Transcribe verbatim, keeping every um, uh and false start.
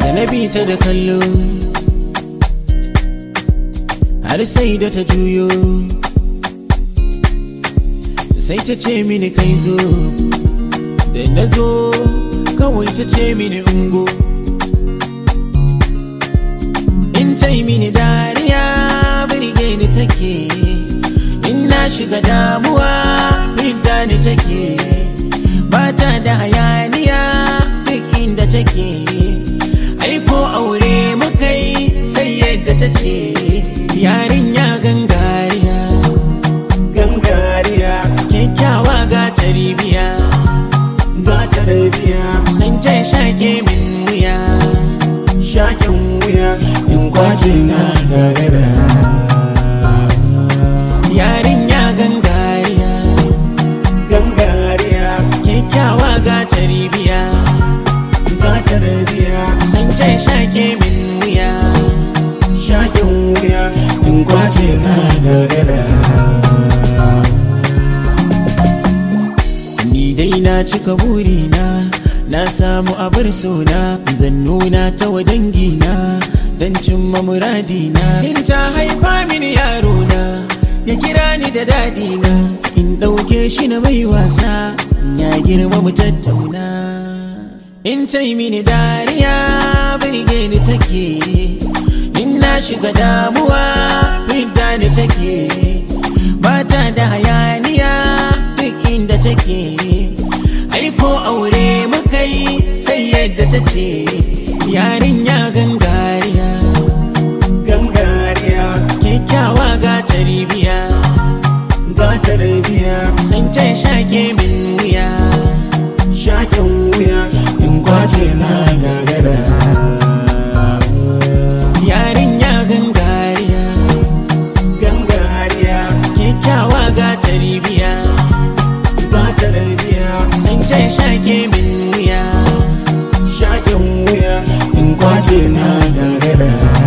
na bi ta da kallo har sai da ta juyo, sai ta ce mini kai zo, da na zo kawai ta ce mini ungo. In ta yi mini dariya birge ni take, in na shiga damuwa fidda ni take, ba ta da hayaniya duk inda take. Aiko aure muka yi sai yadda ta ce, yarinya gangariya gangariya, kyakkyawa ga tarbiya ga tarbiya, san ta shake min wuya shaken wuya, in kwace na gagara. Yarinya gangariya gangariya, kyakkyawa ga tarbiya ga tarbiya, san ta shake min wuya shaken wuya, in kwace na gagara. Ni dai na cika burina, na samu abar sona, zan nuna ta wa dangina don cimma muradina. In ta haifa mini yarona, ya kira ni da dadina, in ɗauke shi na mai wasa, ya girma mu tattauna. In ta yi mini dariya birge ni take, in na shiga damuwa fidda ni take, ba ta da hayaniya duk inda take. Aiko aure muka yi sai yadda ta ce, yarinya gangariya gangariya, kyakkyawa ga tarbiya ga tarbiya, san ta shake min wuya shaken wuya, in kwace na gagara. Yarinya gangariya gangariya, kyakkyawa ga tarbiya ga tarbiya, san ta shake min wuya shaken wuya, in kwace na gagara.